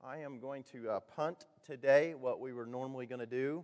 I am going to punt today what we were normally going to do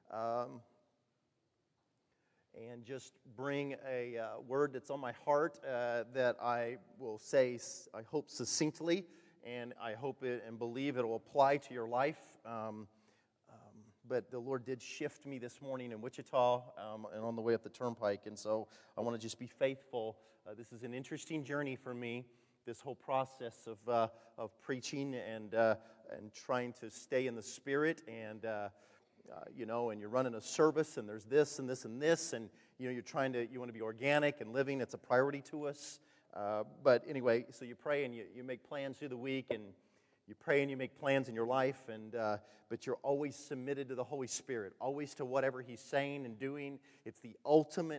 and just bring a word that's on my heart that I will say, I hope, succinctly, and I hope it and believe it will apply to your life. But the Lord did shift me this morning in Wichita and on the way up the turnpike, and so I want to just be faithful. This is an interesting journey for me, this whole process of preaching and trying to stay in the Spirit, and and you're running a service, and there's this and this and this, and you want to be organic and living. It's a priority to us. But anyway, so you pray and you make plans through the week, and you pray and you make plans in your life, but you're always submitted to the Holy Spirit, always to whatever He's saying and doing. It's the ultimate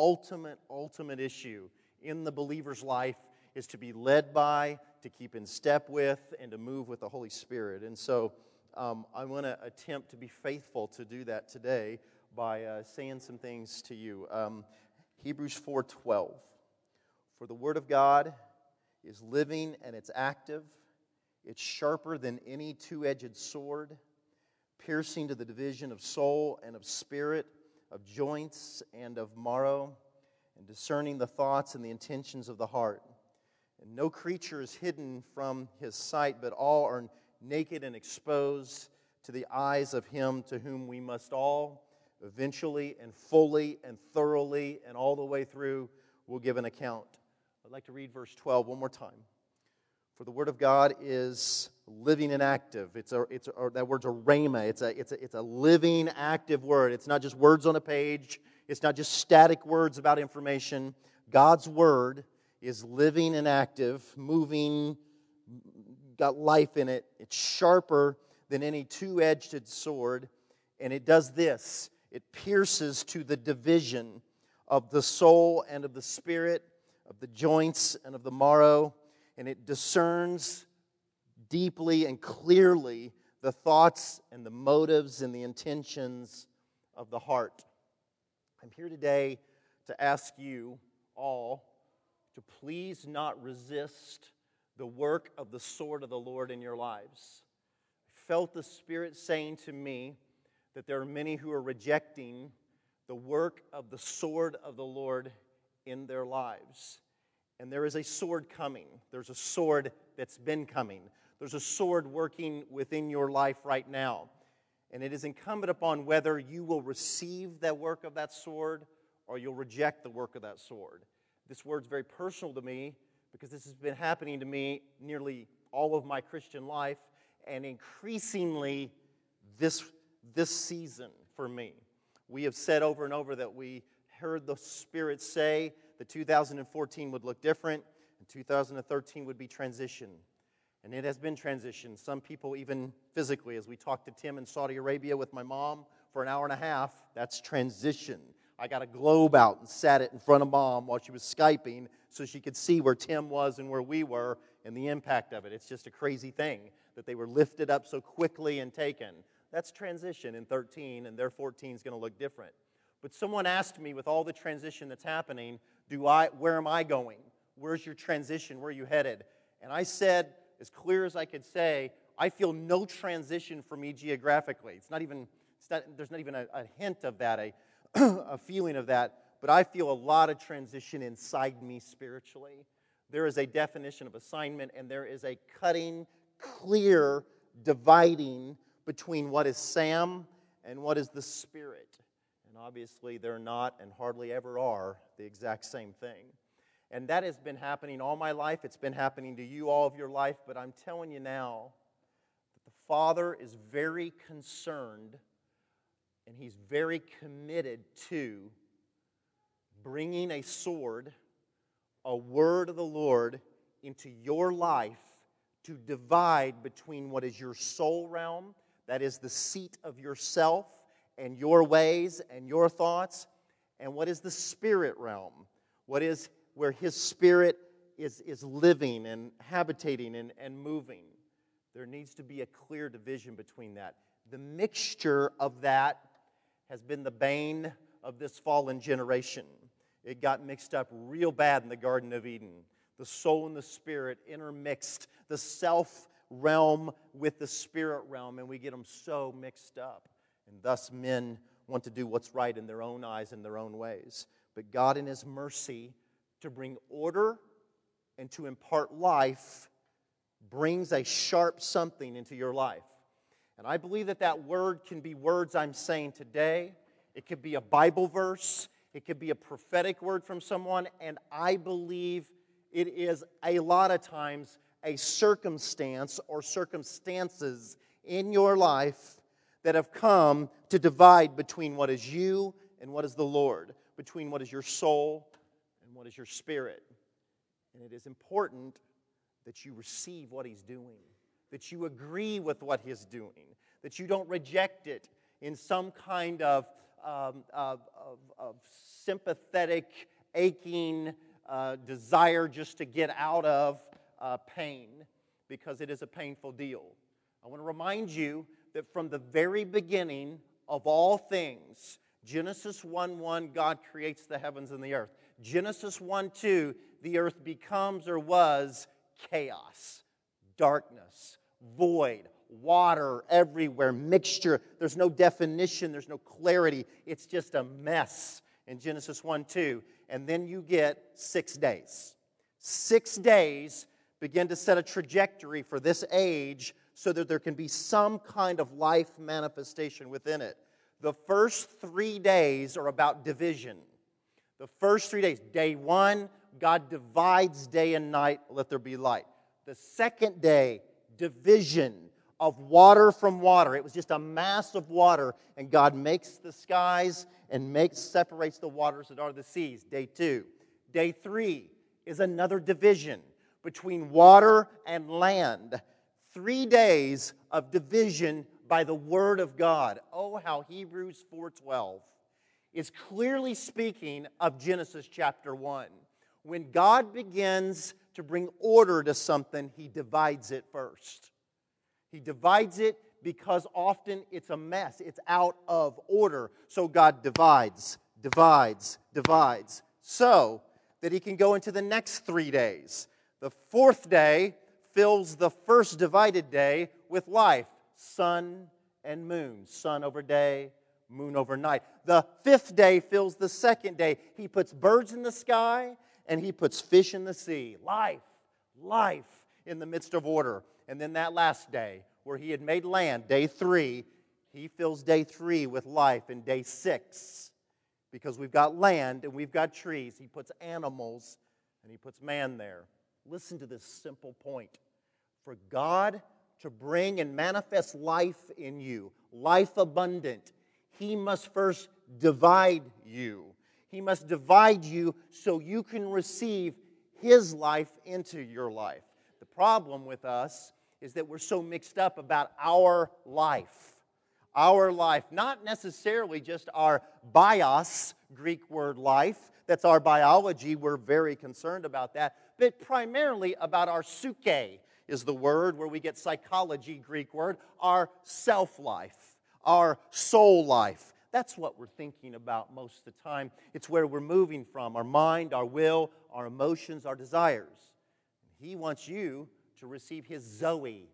issue in the believer's life, is to be led by, to keep in step with, and to move with the Holy Spirit. And so I want to attempt to be faithful to do that today by saying some things to you. Hebrews 4:12. For the Word of God is living and it's active. It's sharper than any two-edged sword, piercing to the division of soul and of spirit, of joints and of marrow, and discerning the thoughts and the intentions of the heart. And no creature is hidden from His sight, but all are naked and exposed to the eyes of Him to whom we must all eventually and fully and thoroughly and all the way through will give an account. I'd like to read verse 12 one more time. For the Word of God is living and active. That word's a rhema. It's a living, active word. It's not just words on a page. It's not just static words about information. God's Word is living and active, moving, got life in it. It's sharper than any two-edged sword, and it does this. It pierces to the division of the soul and of the spirit, of the joints and of the marrow, and it discerns deeply and clearly the thoughts and the motives and the intentions of the heart. I'm here today to ask you all to please not resist the work of the sword of the Lord in your lives. I felt the Spirit saying to me that there are many who are rejecting the work of the sword of the Lord in their lives. And there is a sword coming. There's a sword that's been coming. There's a sword working within your life right now. And it is incumbent upon whether you will receive the work of that sword or you'll reject the work of that sword. This word's very personal to me because this has been happening to me nearly all of my Christian life, and increasingly this season for me. We have said over and over that we heard the Spirit say that 2014 would look different, and 2013 would be transition. And it has been transition. Some people even physically, as we talked to Tim in Saudi Arabia with my mom for an hour and a half, that's transition. I got a globe out and sat it in front of Mom while she was Skyping so she could see where Tim was and where we were and the impact of it. It's just a crazy thing that they were lifted up so quickly and taken. That's transition in 13, and their 14 is going to look different. But someone asked me, with all the transition that's happening, where am I going? Where's your transition? Where are you headed? And I said, as clear as I could say, I feel no transition for me geographically. There's not even a hint of that, a feeling of that, but I feel a lot of transition inside me spiritually. There is a definition of assignment, and there is a cutting, clear dividing between what is Sam and what is the Spirit. And obviously they're not and hardly ever are the exact same thing. And that has been happening all my life. It's been happening to you all of your life, but I'm telling you now that the Father is very concerned and He's very committed to bringing a sword, a word of the Lord, into your life to divide between what is your soul realm, that is the seat of yourself and your ways and your thoughts, and what is the spirit realm, what is where His Spirit is living and habitating and moving. There needs to be a clear division between that. The mixture of that has been the bane of this fallen generation. It got mixed up real bad in the Garden of Eden. The soul and the spirit intermixed. The self realm with the spirit realm, and we get them so mixed up. And thus men want to do what's right in their own eyes and their own ways. But God in His mercy, to bring order and to impart life, brings a sharp something into your life. And I believe that that word can be words I'm saying today. It could be a Bible verse. It could be a prophetic word from someone. And I believe it is a lot of times a circumstance or circumstances in your life that have come to divide between what is you and what is the Lord, between what is your soul and what is your spirit. And it is important that you receive what He's doing, that you agree with what He's doing, that you don't reject it in some kind of sympathetic, aching desire just to get out of pain, because it is a painful deal. I want to remind you that from the very beginning of all things, Genesis 1:1, God creates the heavens and the earth. Genesis 1:2, the earth becomes or was chaos, darkness, void, water everywhere, mixture. There's no definition, there's no clarity. It's just a mess in Genesis 1:2. And then you get 6 days. 6 days begin to set a trajectory for this age so that there can be some kind of life manifestation within it. The first 3 days are about division. The first 3 days, day 1, God divides day and night, let there be light. The second day, division of water from water. It was just a mass of water, and God makes the skies and separates the waters that are the seas. Day 2. Day 3 is another division between water and land. 3 days of division by the Word of God. Oh, how Hebrews 4:12 is clearly speaking of Genesis chapter 1. When God begins to bring order to something, He divides it first. He divides it because often it's a mess. It's out of order. So God divides, so that He can go into the next 3 days. The fourth day fills the first divided day with life. Sun and moon. Sun over day, moon over night. The fifth day fills the second day. He puts birds in the sky and He puts fish in the sea. Life in the midst of order. And then that last day, where He had made land, day 3, He fills day 3 with life. And day 6, because we've got land and we've got trees, He puts animals and He puts man there. Listen to this simple point. For God to bring and manifest life in you, life abundant, He must first divide you. He must divide you so you can receive His life into your life. The problem with us is that we're so mixed up about our life. Our life, not necessarily just our bios, Greek word life. That's our biology. We're very concerned about that. But primarily about our psyche is the word where we get psychology, Greek word. Our self-life, our soul life. That's what we're thinking about most of the time. It's where we're moving from, our mind, our will, our emotions, our desires. He wants you to receive His Zoe,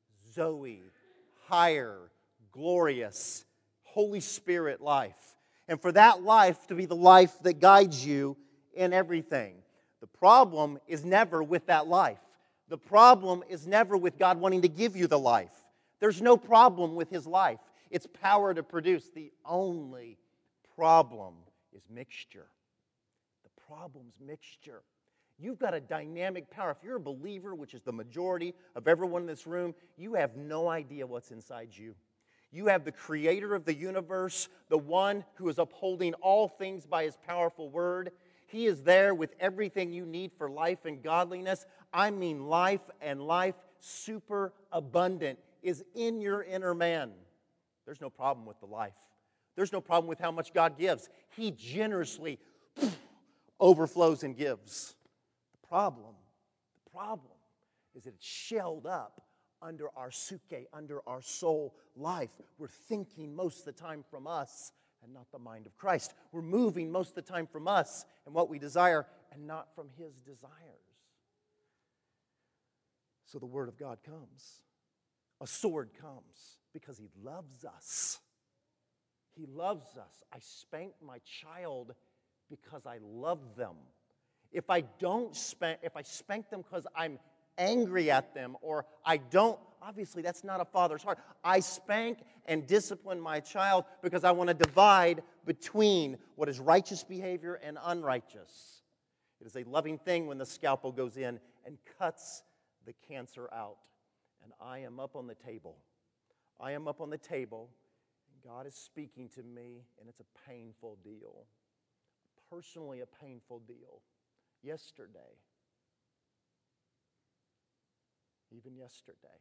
higher, glorious, Holy Spirit life. And for that life to be the life that guides you in everything. The problem is never with that life. The problem is never with God wanting to give you the life. There's no problem with His life. It's power to produce. The only problem is mixture. The problem's mixture. You've got a dynamic power. If you're a believer, which is the majority of everyone in this room, you have no idea what's inside you. You have the Creator of the universe, the one who is upholding all things by His powerful word. He is there with everything you need for life and godliness. I mean life, and life super abundant is in your inner man. There's no problem with the life. There's no problem with how much God gives. He generously overflows and gives. The problem is that it's shelled up under our psyche, under our soul life. We're thinking most of the time from us and not the mind of Christ. We're moving most of the time from us and what we desire and not from His desires. So the Word of God comes. A sword comes because He loves us. He loves us. I spank my child because I love them. If I spank them because I'm angry at them, or I don't, obviously that's not a father's heart. I spank and discipline my child because I want to divide between what is righteous behavior and unrighteous. It is a loving thing when the scalpel goes in and cuts the cancer out. And I am up on the table. I am up on the table, and God is speaking to me, and it's a painful deal. Personally, a painful deal. Yesterday, even yesterday,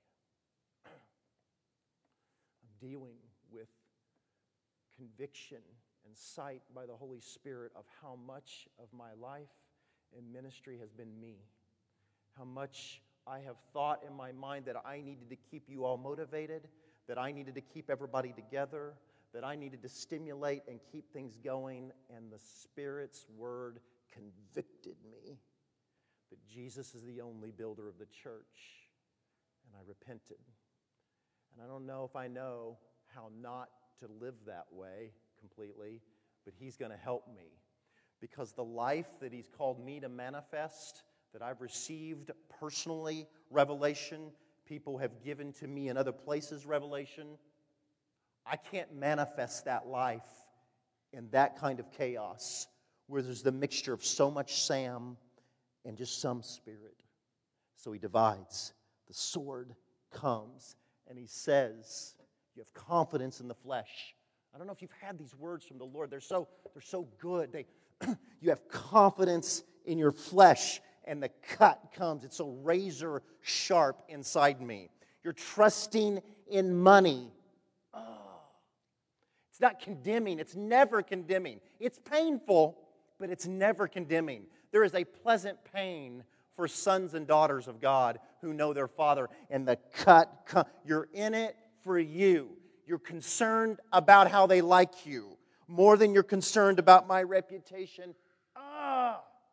I'm dealing with conviction and sight by the Holy Spirit of how much of my life and ministry has been me. How much I have thought in my mind that I needed to keep you all motivated, that I needed to keep everybody together, that I needed to stimulate and keep things going, and the Spirit's Word convicted me that Jesus is the only builder of the church, and I repented. And I don't know if I know how not to live that way completely, but He's going to help me, because the life that He's called me to manifest, that I've received personally, revelation, people have given to me in other places, revelation, I can't manifest that life in that kind of chaos where there's the mixture of so much Sam and just some Spirit. So He divides. The sword comes, and He says, you have confidence in the flesh. I don't know if you've had these words from the Lord. They're so good. You have confidence in your flesh, and the cut comes. It's so razor sharp inside me. You're trusting in money. It's not condemning. It's never condemning. It's painful, but it's never condemning. There is a pleasant pain for sons and daughters of God who know their Father. And the cut, you're in it for you. You're concerned about how they like you more than you're concerned about my reputation. And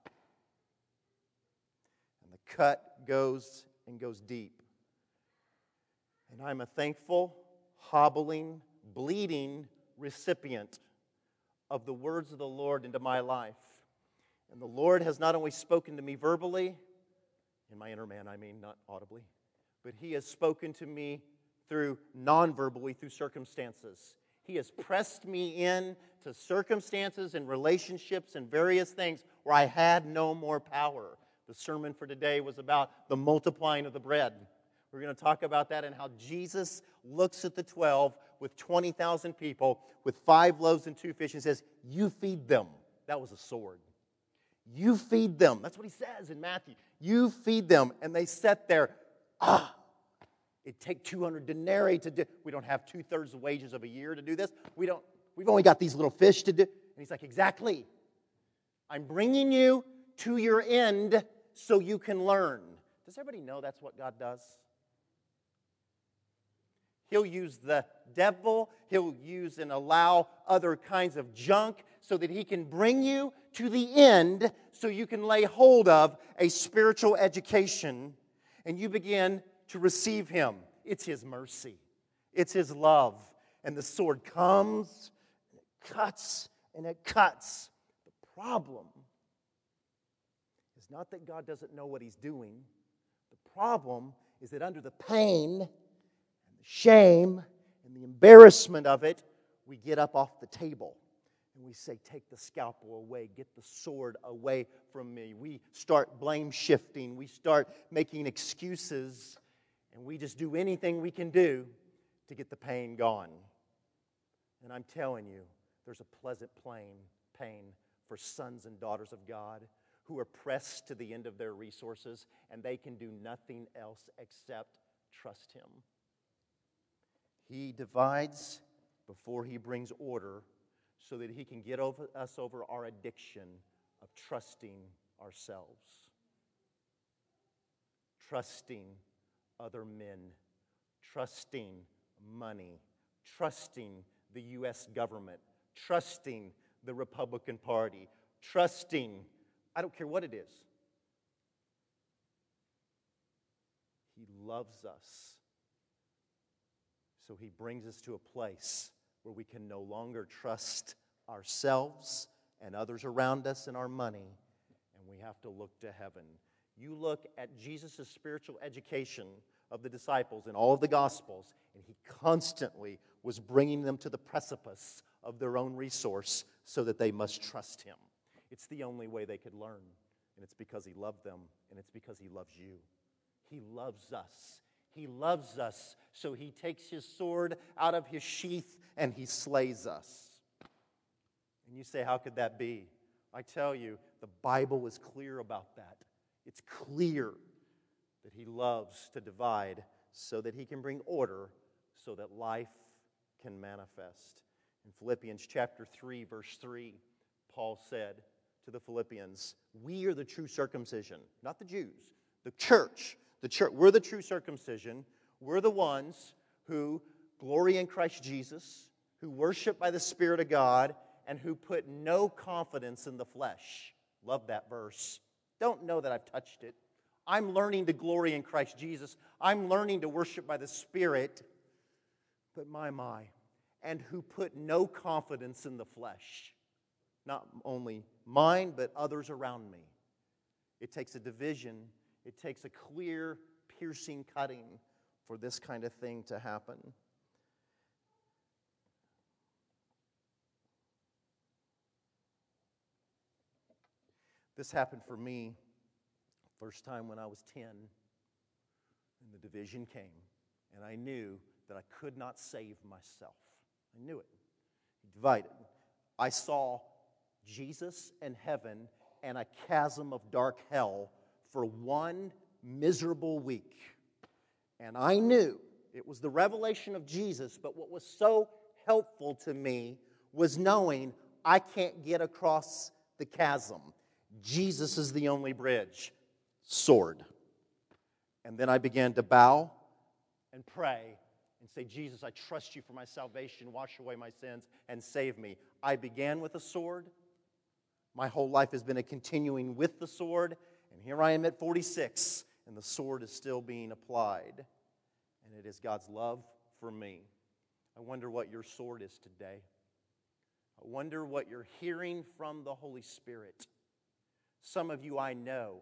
the cut goes and goes deep. And I'm a thankful, hobbling, bleeding recipient of the words of the Lord into my life. And the Lord has not only spoken to me verbally, in my inner man, I mean, not audibly, but He has spoken to me through non-verbally, through circumstances. He has pressed me in to circumstances and relationships and various things where I had no more power. The sermon for today was about the multiplying of the bread. We're going to talk about that and how Jesus looks at the 12 with 20,000 people with 5 loaves and 2 fish and says, you feed them. That was a sword. You feed them. That's what He says in Matthew. You feed them. And they sat there. It'd take 200 denarii to do. We don't have 2/3 the wages of a year to do this. We've only got these little fish to do. And He's like, exactly. I'm bringing you to your end so you can learn. Does everybody know that's what God does? He'll use the devil. He'll use and allow other kinds of junk so that He can bring you to the end so you can lay hold of a spiritual education and you begin to receive Him. It's His mercy. It's His love. And the sword comes, and it cuts, and it cuts. The problem is not that God doesn't know what He's doing. The problem is that under the pain and the shame and the embarrassment of it, we get up off the table. And we say, take the scalpel away, get the sword away from me. We start blame shifting. We start making excuses. And we just do anything we can do to get the pain gone. And I'm telling you, there's a pleasant pain for sons and daughters of God who are pressed to the end of their resources, and they can do nothing else except trust Him. He divides before He brings order so that He can get us over our addiction of trusting ourselves. Trusting other men, trusting money, trusting the U.S. government, trusting the Republican Party, trusting, I don't care what it is. He loves us. So he brings us to a place where we can no longer trust ourselves and others around us and our money, and we have to look to heaven. You look at Jesus' spiritual education of the disciples in all of the Gospels, and he constantly was bringing them to the precipice of their own resource so that they must trust him. It's the only way they could learn, and it's because he loved them, and it's because he loves you. He loves us. He loves us, so he takes his sword out of his sheath and he slays us. And you say, how could that be? I tell you, the Bible is clear about that. It's clear that he loves to divide so that he can bring order, so that life can manifest. In Philippians chapter 3, verse 3, Paul said to the Philippians, we are the true circumcision, not the Jews, the church. We're the true circumcision. We're the ones who glory in Christ Jesus, who worship by the Spirit of God, and who put no confidence in the flesh. Love that verse. Don't know that I've touched it. I'm learning to glory in Christ Jesus. I'm learning to worship by the Spirit. But my. And who put no confidence in the flesh. Not only mine, but others around me. It takes a division. It takes a clear, piercing cutting for this kind of thing to happen. This happened for me first time when I was 10, and the division came, and I knew that I could not save myself. I knew it. Divided. I saw Jesus and heaven and a chasm of dark hell for one miserable week. And I knew it was the revelation of Jesus, but what was so helpful to me was knowing I can't get across the chasm. Jesus is the only bridge. Sword. And then I began to bow and pray and say, Jesus, I trust you for my salvation. Wash away my sins and save me. I began with a sword. My whole life has been a continuing with the sword. And here I am at 46, and the sword is still being applied. And it is God's love for me. I wonder what your sword is today. I wonder what you're hearing from the Holy Spirit. Some of you I know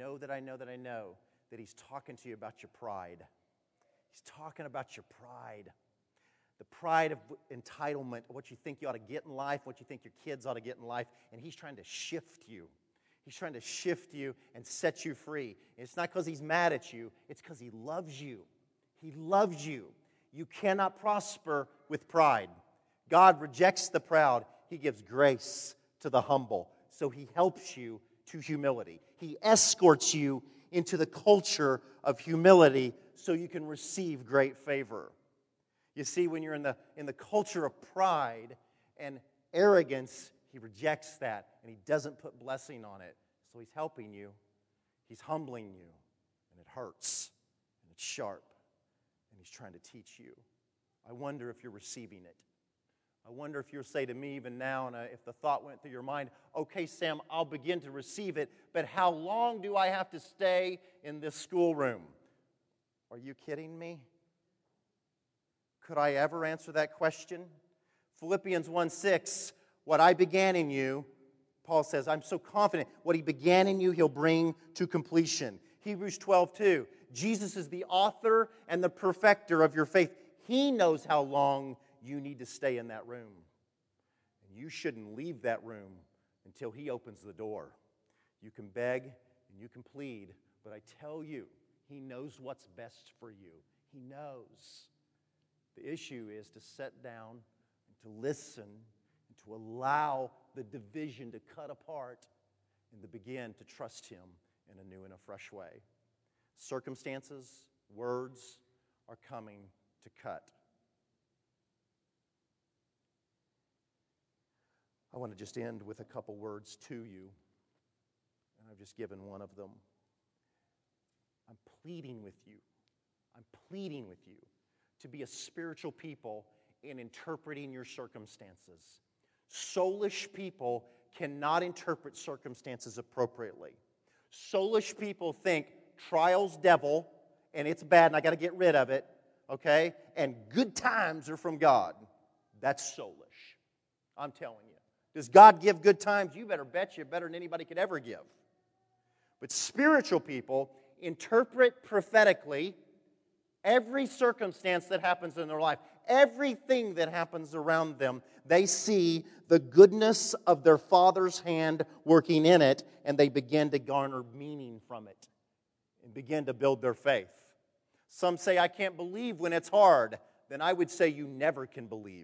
that he's talking to you about your pride. He's talking about your pride. The pride of entitlement, what you think you ought to get in life, what you think your kids ought to get in life, and he's trying to shift you. He's trying to shift you and set you free. And it's not because he's mad at you, it's because he loves you. He loves you. You cannot prosper with pride. God rejects the proud. He gives grace to the humble. So he helps you to humility. He escorts you into the culture of humility so you can receive great favor. You see, when you're in the culture of pride and arrogance, he rejects that and he doesn't put blessing on it. So he's helping you, he's humbling you, and it hurts, and it's sharp, and he's trying to teach you. I wonder if you're receiving it. I wonder if you'll say to me even now, and if the thought went through your mind, okay, Sam, I'll begin to receive it, but how long do I have to stay in this schoolroom? Are you kidding me? Could I ever answer that question? Philippians 1:6, what I began in you, Paul says, I'm so confident, what he began in you, he'll bring to completion. Hebrews 12:2, Jesus is the author and the perfecter of your faith. He knows how long you need to stay in that room. And you shouldn't leave that room until he opens the door. You can beg and you can plead, but I tell you, he knows what's best for you. He knows. The issue is to sit down and to listen and to allow the division to cut apart and to begin to trust him in a new and a fresh way. Circumstances, words are coming to cut. I want to just end with a couple words to you, and I've just given one of them. I'm pleading with you to be a spiritual people in interpreting your circumstances. Soulish people cannot interpret circumstances appropriately. Soulish people think trials devil and it's bad and I got to get rid of it, okay? And good times are from God. That's soulish. I'm telling you. Does God give good times? You better bet you better than anybody could ever give. But spiritual people interpret prophetically every circumstance that happens in their life, everything that happens around them. They see the goodness of their Father's hand working in it, and they begin to garner meaning from it and begin to build their faith. Some say, I can't believe when it's hard. Then I would say you never can believe.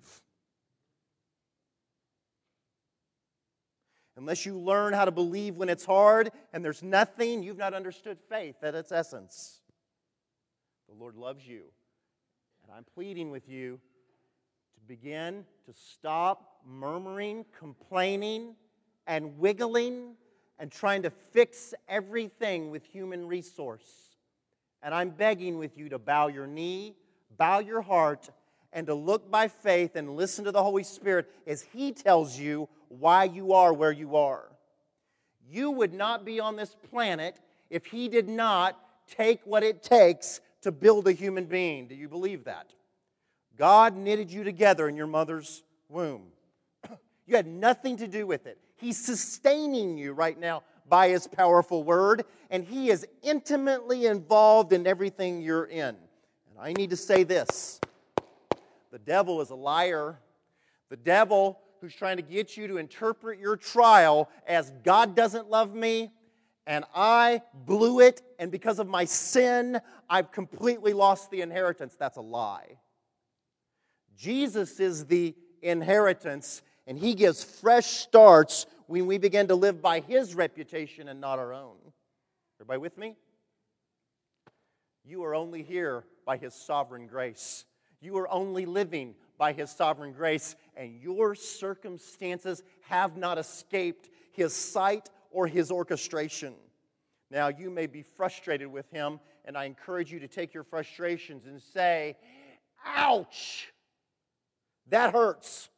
Unless you learn how to believe when it's hard and there's nothing, you've not understood faith at its essence. The Lord loves you. And I'm pleading with you to begin to stop murmuring, complaining, and wiggling and trying to fix everything with human resource. And I'm begging with you to bow your knee, bow your heart, and to look by faith and listen to the Holy Spirit as He tells you why you are where you are. You would not be on this planet if He did not take what it takes to build a human being. Do you believe that? God knitted you together in your mother's womb. You had nothing to do with it. He's sustaining you right now by His powerful word, and He is intimately involved in everything you're in. And I need to say this. The devil is a liar. The devil who's trying to get you to interpret your trial as God doesn't love me, and I blew it, and because of my sin, I've completely lost the inheritance. That's a lie. Jesus is the inheritance, and He gives fresh starts when we begin to live by His reputation and not our own. Everybody with me? You are only here by His sovereign grace. You are only living by His sovereign grace, and your circumstances have not escaped His sight or His orchestration. Now, you may be frustrated with Him, and I encourage you to take your frustrations and say, ouch, that hurts.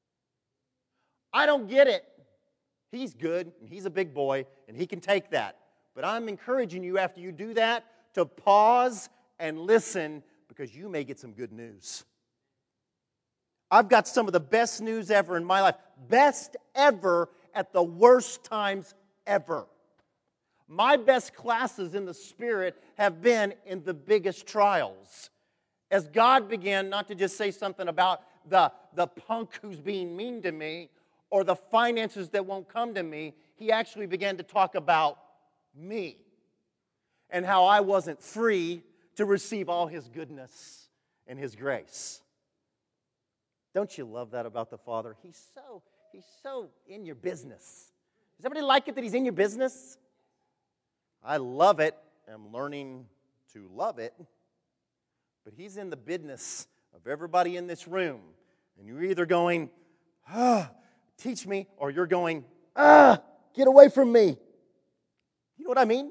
I don't get it. He's good, and He's a big boy, and He can take that. But I'm encouraging you after you do that to pause and listen, because you may get some good news. I've got some of the best news ever in my life. Best ever at the worst times ever. My best classes in the Spirit have been in the biggest trials. As God began not to just say something about the punk who's being mean to me or the finances that won't come to me, He actually began to talk about me and how I wasn't free to receive all His goodness and His grace. Don't you love that about the Father? He's so in your business. Does everybody like it that He's in your business? I love it. I'm learning to love it. But He's in the business of everybody in this room. And you're either going, teach me, or you're going, get away from me. You know what I mean?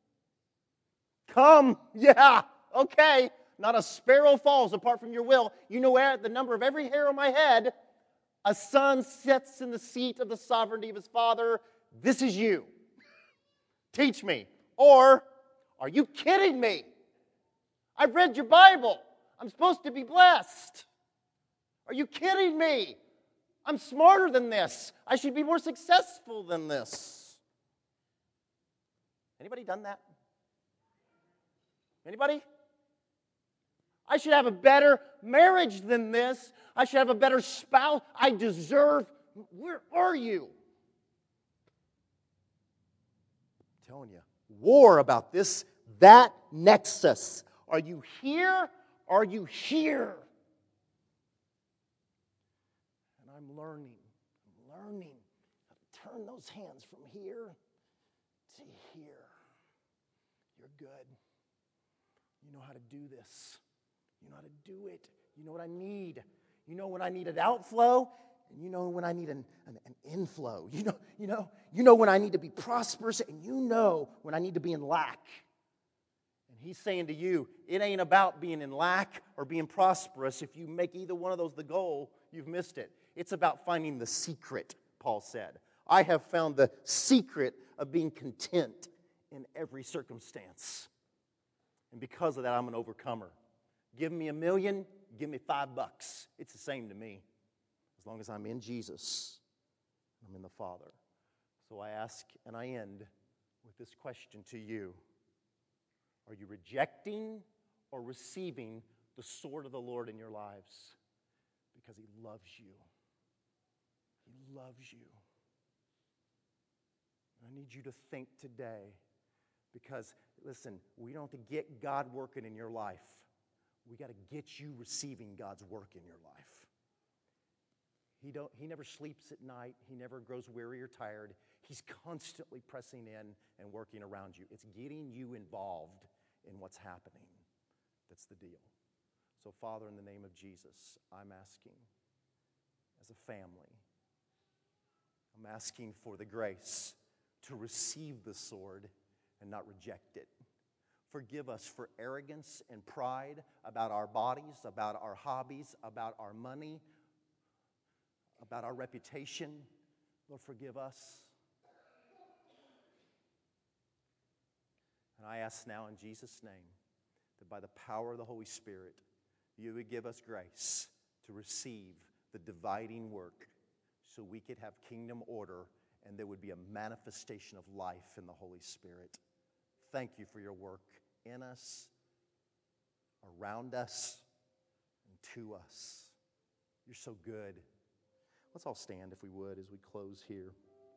Come, yeah, okay. Not a sparrow falls apart from your will. You know where the number of every hair on my head. A son sits in the seat of the sovereignty of his Father. This is you. Teach me. Or, are you kidding me? I've read your Bible. I'm supposed to be blessed. Are you kidding me? I'm smarter than this. I should be more successful than this. Anybody done that? Anybody? I should have a better marriage than this. I should have a better spouse. I deserve. Where are you? I'm telling you, war about this, that nexus. Are you here? Are you here? And I'm learning how to turn those hands from here to here. You're good. You know how to do this. You know how to do it. You know what I need. You know when I need an outflow, and you know when I need an inflow. You know when I need to be prosperous, and you know when I need to be in lack. And He's saying to you, it ain't about being in lack or being prosperous. If you make either one of those the goal, you've missed it. It's about finding the secret, Paul said. I have found the secret of being content in every circumstance. And because of that, I'm an overcomer. Give me $1 million, give me $5. It's the same to me. As long as I'm in Jesus, I'm in the Father. So I ask and I end with this question to you. Are you rejecting or receiving the sword of the Lord in your lives? Because He loves you. He loves you. I need you to think today, because, listen, we don't have to get God working in your life. We got to get you receiving God's work in your life. He never sleeps at night. He never grows weary or tired. He's constantly pressing in and working around you. It's getting you involved in what's happening. That's the deal. So, Father, in the name of Jesus, I'm asking, as a family, I'm asking for the grace to receive the sword and not reject it. Forgive us for arrogance and pride about our bodies, about our hobbies, about our money, about our reputation. Lord, forgive us. And I ask now in Jesus' name that by the power of the Holy Spirit, you would give us grace to receive the dividing work so we could have kingdom order and there would be a manifestation of life in the Holy Spirit. Thank you for your work in us, around us, and to us. You're so good. Let's all stand, if we would, as we close here.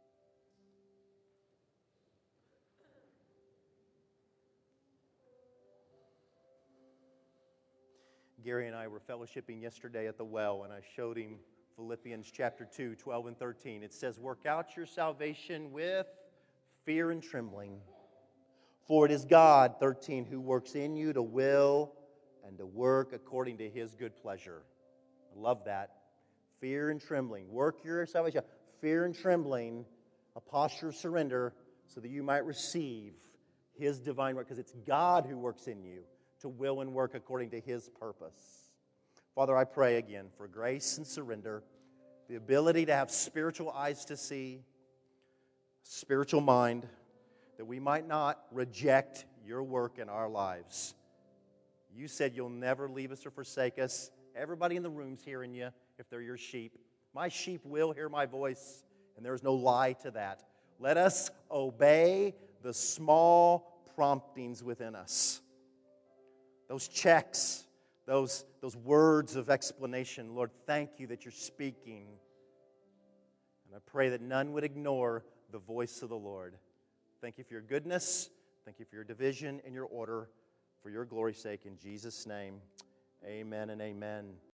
Gary and I were fellowshipping yesterday at the well, and I showed him Philippians chapter 2, 12 and 13. It says, "Work out your salvation with fear and trembling. For it is God," 13, "who works in you to will and to work according to His good pleasure." I love that. Fear and trembling. Work your salvation. Fear and trembling, a posture of surrender, so that you might receive His divine work, because it's God who works in you to will and work according to His purpose. Father, I pray again for grace and surrender, the ability to have spiritual eyes to see, spiritual mind, that we might not reject your work in our lives. You said you'll never leave us or forsake us. Everybody in the room's hearing you if they're your sheep. My sheep will hear my voice, and there's no lie to that. Let us obey the small promptings within us. Those checks, those words of explanation. Lord, thank you that you're speaking. And I pray that none would ignore the voice of the Lord. Thank you for your goodness. Thank you for your division and your order. For your glory's sake, in Jesus' name, amen and amen.